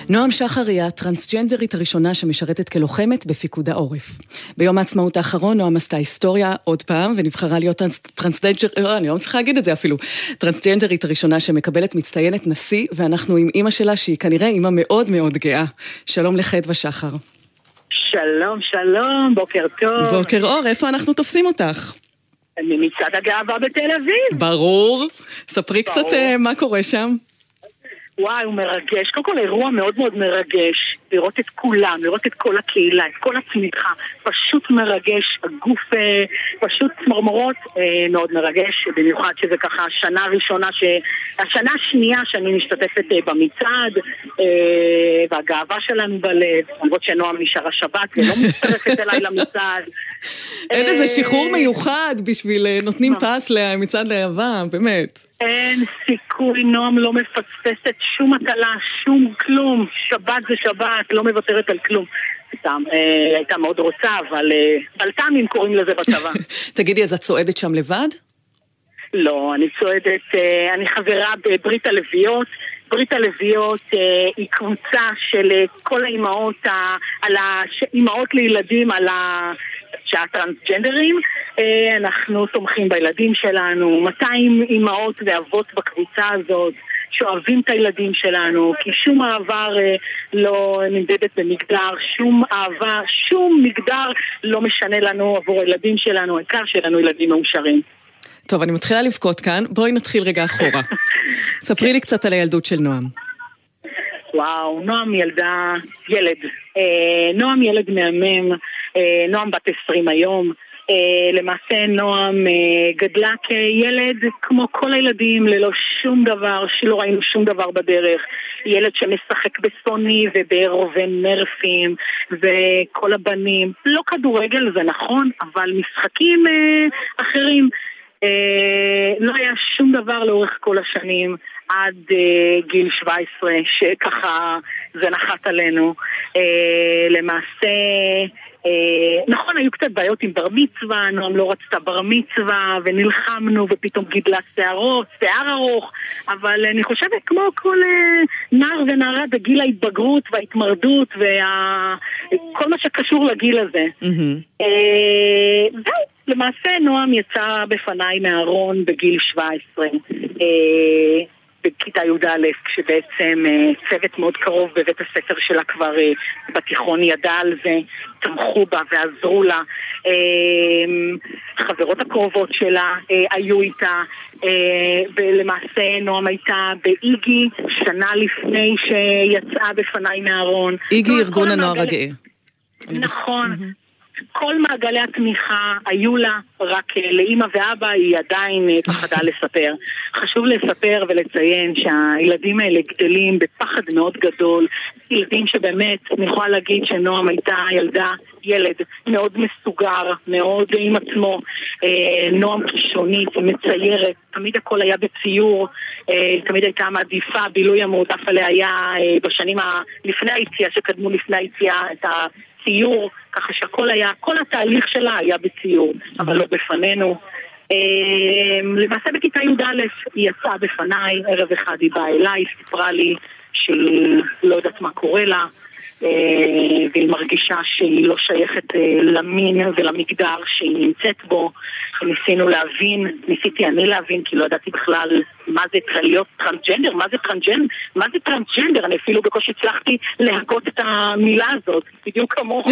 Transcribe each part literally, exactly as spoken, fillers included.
נועם שחר היא הטרנסג'נדרית הראשונה שמשרתת כלוחמת בפיקוד העורף. ביום העצמאות האחרון נועם עשתה היסטוריה עוד פעם, ונבחרה להיות טרנסג'נדרית, אני לא צריכה להגיד את זה אפילו, טרנסג'נדרית הראשונה שמקבלת מצטיינת נשיא, ואנחנו עם אמא שלה שהיא כנראה אמא מאוד מאוד גאה. שלום לחדווה שחר. שלום, שלום, בוקר טוב. בוקר אור, איפה אנחנו תופסים אותך? אני מצד הגאווה בתל אביב. ברור. ספרי ברור. קצת uh, מה קורה שם. וואי, הוא מרגש. קודם כל, אירוע מאוד מאוד מרגש. לראות את כולם, לראות את כל הקהילה, את כל הצמיחה. פשוט מרגש. הגוף אה, פשוט צמרמורות אה, מאוד מרגש. במיוחד שזה ככה השנה הראשונה, ש... השנה השנייה שאני משתתפת אה, במצעד, אה, והגאווה שלנו בלב. למרות שנועם נשאר השבת, ולא מצטרפת אליי למצעד. אין איזה שחרור מיוחד בשביל נותנים פס למצעד לאהבה, באמת. אין סיכוי, נועם לא מפספסת שום מטלה, שום כלום. שבת זה שבת, לא מוותרת על כלום. סתם, אה, הייתה מאוד רוצה, אבל אה, בלת"מים קוראים לזה בצבא. תגידי, אז את צועדת שם לבד? לא, אני צועדת, אה, אני חברה בברית הלוויות. ברית הלוויות אה, היא קבוצה של אה, כל האימהות, ה, על האימהות לילדים, על ה... שהטרנסג'נדרים, אנחנו תומכים בילדים שלנו, מאתיים אימהות ואבות בקבוצה הזאת שאוהבים את הילדים שלנו, כי שום אהבה לא נמדדת במגדר, שום אהבה, שום מגדר לא משנה לנו עבור הילדים שלנו, העיקר שלנו ילדים מאושרים. טוב, אני מתחילה לבכות כאן, בואי נתחיל רגע אחורה. ספרי לי קצת על הילדות של נועם. וואו, נועם ילדה, ילד. נועם ילד מהמם, נועם בת עשרים היום. למעשה נועם גדלה כילד כמו כל הילדים, ללא שום דבר, שלא ראינו שום דבר בדרך. ילד שמשחק בסוני וברובי נרפים וכל הבנים. לא כדורגל, זה נכון, אבל משחקים אחרים. לא היה שום דבר לאורך כל השנים. עד uh, גיל שבע עשרה שככה זה נחת עלינו. uh, למעשה uh, נכון, היו קצת בעיות עם בר מצווה, נועם לא רצתה בר מצווה ונלחמנו ופתאום גידלה שערות, שיער ארוך, אבל אני חושבת כמו כל uh, נער ונערה בגיל ההתבגרות וההתמרדות וכל מה שקשור לגיל הזה. mm-hmm. uh, זהו, למעשה נועם יצא בפניי מהארון בגיל שבע עשרה, uh, בכיתה י"א, כשבעצם צוות מאוד קרוב בבית הספר שלה כבר בתיכון ידע על זה, תמכו בה ועזרו לה. חברות הקרובות שלה היו איתה, ולמעשה נועם הייתה באיגי שנה לפני שיצאה בפניי מהארון. איגי ארגון הנוער הגאה. נכון. כל מעגלי התמיכה היו לה, רק לאמא ואבא היא עדיין פחדה לספר. חשוב לספר ולציין שהילדים האלה גדלים בפחד מאוד גדול. ילדים שבאמת, אני יכולה להגיד שנועם הייתה ילדה, ילד מאוד מסוגר, מאוד עם עצמו, נועם כישונית, מציירת, תמיד הכל היה בציור, תמיד הייתה מעדיפה, בילוי המועדף עליה היה בשנים לפני היציאה, שקדמו לפני היציאה את ה... ציור, ככה שהכל היה, כל התהליך שלה היה בציור, אבל לא בפנינו. למעשה בכיתה י"א היא יצאה בפניי, ערב אחד היא באה אליי, סיפרה לי שהיא לא יודעת מה קורה לה, והיא מרגישה שהיא לא שייכת למין ולמגדר שהיא נמצאת בו. ניסינו להבין, ניסיתי אני להבין, כי לא ידעתי בכלל מה זה להיות טרנסג'נדר, מה זה טרנסג'נדר, מה זה טרנסג'נדר, אני אפילו בקושי הצלחתי להגות את המילה הזאת, בדיוק כמוך.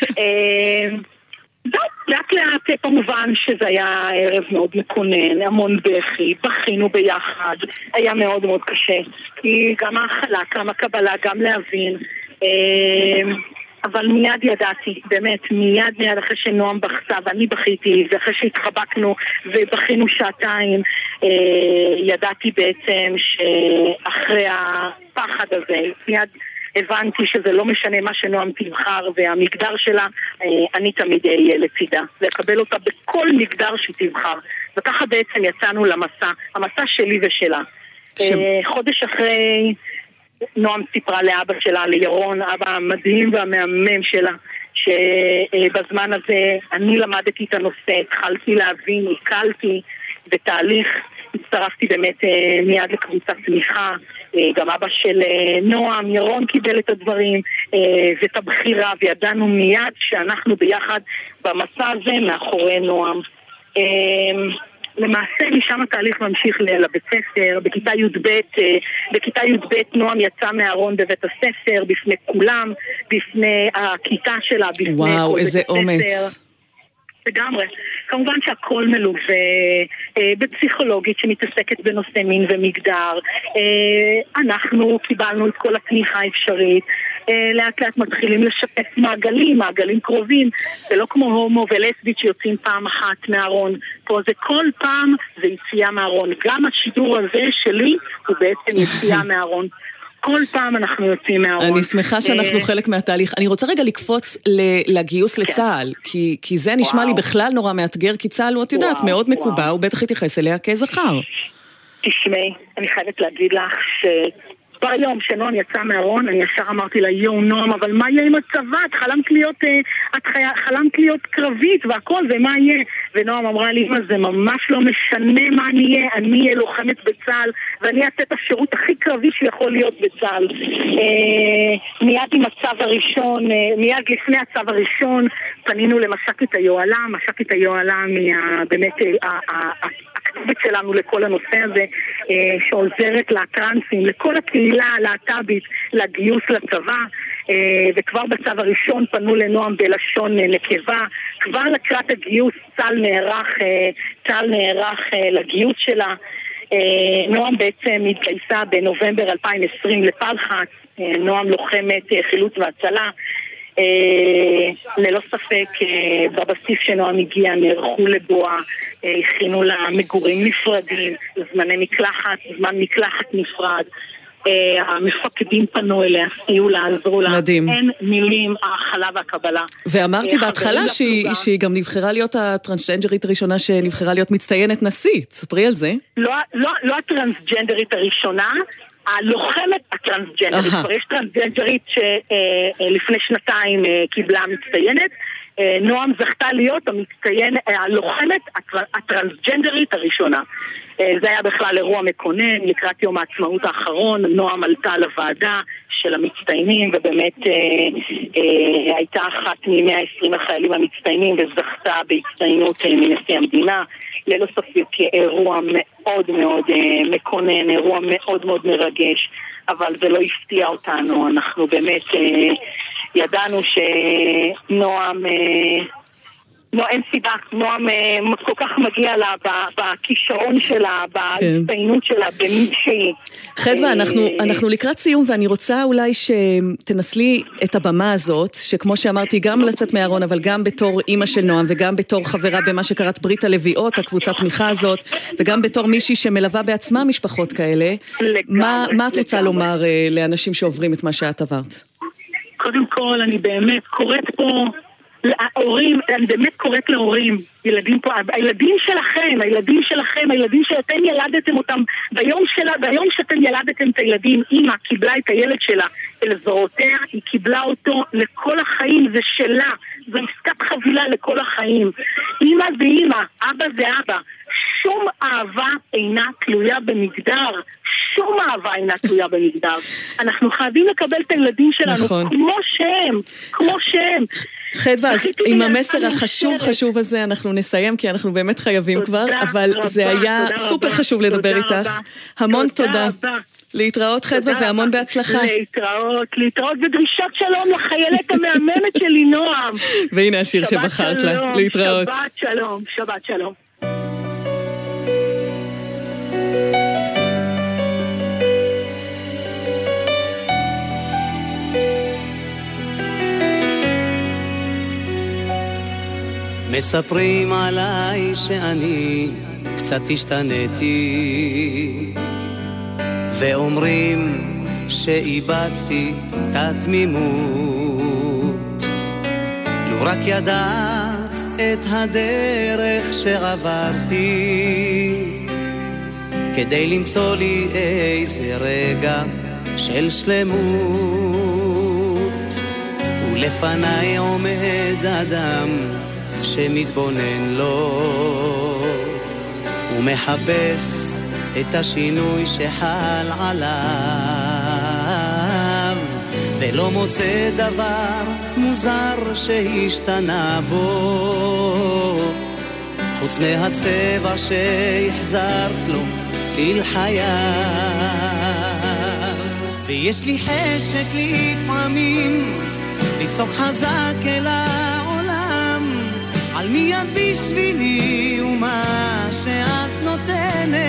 זהו, לאט לאט כמובן שזה היה ערב מאוד מקונן, המון בכי, בכינו ביחד, היה מאוד מאוד קשה, כי גם ההחלה, גם הקבלה, גם להבין, אבל מיד ידעתי, באמת, מיד מיד אחרי שנועם בכתה ואני בכיתי, ואחרי שהתחבקנו ובכינו שעתיים, ידעתי בעצם שאחרי הפחד הזה, מיד הבנתי שזה לא משנה מה שנועם תבחר והמגדר שלה, אני תמיד אהיה לצידה, לקבל אותה בכל מגדר שתבחר. וככה בעצם יצאנו למסע, המסע שלי ושלה. ש... חודש אחרי נועם סיפרה לאבא שלה, לירון, אבא המדהים והמהמם שלה, שבזמן הזה אני למדתי את הנושא, התחלתי להבין, הקלתי בתהליך, הצטרפתי באמת מיד לקבוצת תמיכה, גם אבא של נועם, ירון קיבל את הדברים ואת הבחירה, וידענו מיד שאנחנו ביחד במסע הזה מאחורי נועם. למעשה משם התהליך ממשיך לבית ספר, בכיתה י"ב, בכיתה י"ב נועם יצא מהארון בבית הספר, בפני כולם, בפני הכיתה שלה, בפני וואו, איזה אומץ. לגמרי. כמובן שהכל מלווה אה, בפסיכולוגית שמתעסקת בנושא מין ומגדר. אה, אנחנו קיבלנו את כל התמיכה האפשרית. אה, לאט לאט מתחילים לשפץ מעגלים, מעגלים קרובים. זה לא כמו הומו ולסבית שיוצאים פעם אחת מהארון. פה זה כל פעם זה יציאה מהארון. גם השידור הזה שלי הוא בעצם יציאה מהארון. כל פעם אנחנו יוצאים מהארון. אני שמחה שאנחנו חלק מהתהליך. אני רוצה רגע לקפוץ לגיוס לצה"ל, כי זה נשמע לי בכלל נורא מאתגר, כי צה"ל הוא, את יודעת, מאוד מקובע, הוא בטח יתייחס אליה כאזכר. תשמעי, אני חייבת להגיד לך ש... ביום שנועם יצא מהארון, אני ישר אמרתי לה, יואו נועם, אבל מה יהיה עם הצבא? את חלמת להיות, את חלמת להיות קרבית והכל, ומה יהיה? ונועם אמרה לי, זה ממש לא משנה מה אני אהיה, אני אהיה לוחמת בצה"ל, ואני אעשה את השירות הכי קרבי שיכול להיות בצה"ל. מיד עם הצו הראשון, מיד לפני הצו הראשון, פנינו למש"קית היוהל"ם, מש"קית היוהל"ם היא באמת הכתובת שלנו לכל הנושא הזה, שעוזרת לטרנסים, לכל הקהילה הלהט"בית, לגיוס לצבא, וכבר בצו הראשון פנו לנועם בלשון נקבה. כבר לקראת הגיוס צה"ל נערך, צה"ל נערך לגיוס שלה. נועם בעצם התגייסה בנובמבר אלפיים ועשרים לפלחץ, נועם לוחמת חילוץ והצלה. ללא ספק בבסיס שנועם הגיע נערכו לבואה, הכינו לה מגורים נפרדים, זמני מקלחת, זמן מקלחת נפרד. המפקדים פנו אליה, סייעו לה, עזרו לה. מדהים. אין מילים, ההכלה והקבלה. ואמרתי בהתחלה שהיא, שהיא גם נבחרה להיות הטרנסג'נדרית הראשונה שנבחרה להיות מצטיינת נשית. ספרי על זה. לא, לא, לא הטרנסג'נדרית הראשונה, הלוחמת הטרנסג'נדרית. כבר יש טרנסג'נדרית שלפני שנתיים קיבלה מצטיינת. נועם זכתה להיות המצטיין, הלוחמת הטרנסג'נדרית הראשונה. זה היה בכלל אירוע מקונן, לקראת יום העצמאות האחרון, נועם עלתה לוועדה של המצטיינים, ובאמת אה, אה, הייתה אחת מ-מאה ועשרים החיילים המצטיינים, וזכתה בהצטיינות אה, מנשיא המדינה. ללא ספק אירוע מאוד מאוד אה, מקונן, אירוע מאוד מאוד מרגש, אבל זה לא הפתיע אותנו. אנחנו באמת אה, ידענו שנועם... אה, לא, אין סיבה, נועם כל כך מגיע לה בכישרון שלה, בהצטיינות שלה, במי שהיא. חדווה, אנחנו לקראת סיום, ואני רוצה אולי שתנסלי את הבמה הזאת, שכמו שאמרתי, גם לצאת מהארון, אבל גם בתור אימא של נועם, וגם בתור חברה במה שקראת ברית הלוויות, הקבוצת תמיכה הזאת, וגם בתור מישהי שמלווה בעצמה משפחות כאלה. מה את רוצה לומר לאנשים שעוברים את מה שאת עברת? קודם כל, אני באמת קוראת פה... ההורים, אני באמת קוראת להורים, ילדים פה, הילדים שלכם, הילדים שלכם, הילדים שאתם ילדתם אותם, ביום שלה, ביום שאתם ילדתם את הילדים, אמא קיבלה את הילד שלה אל זרועותיה, היא קיבלה אותו לכל החיים, זה שלה, זו עסקת חבילה לכל החיים. אמא זה אמא, אבא זה אבא, שום אהבה אינה תלויה במגדר, שום אהבה אינה תלויה במגדר. אנחנו חייבים לקבל את הילדים שלנו נכון. כמו שהם, כמו שהם. חדווה, אז עם המסר החשוב חשוב הזה אנחנו נסיים, כי אנחנו באמת חייבים כבר, אבל זה היה סופר חשוב לדבר איתך. המון תודה. להתראות חדווה והמון בהצלחה. להתראות, להתראות ודרישות שלום לחיילת המאמנת שלי נועם. והנה השיר שבחרת לה. להתראות. שבת שלום, שבת שלום. מספרים עליי שאני קצת השתניתי, ואומרים שאיבדתי את התמימות. לו רק ידעת את הדרך שעברתי, כדי למצוא לי איזה רגע של שלמות. ולפניי עומד אדם שמתבונן לו ומחפש את השינוי שחל עליו, ולא מוצא דבר מוזר שהשתנה בו, חוץ מהצבע שהחזרת לו אל חייו. ויש לי חשק לפעמים לצעוק חזק אל העולם על מי את בשבילי ומה שאת נותנת,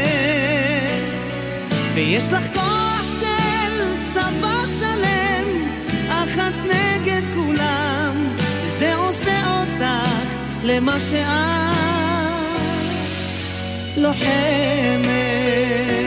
ויש לך כוח של צבא שלם, אחת נגד כולם, וזה עושה אותך למה שאת לוחמת.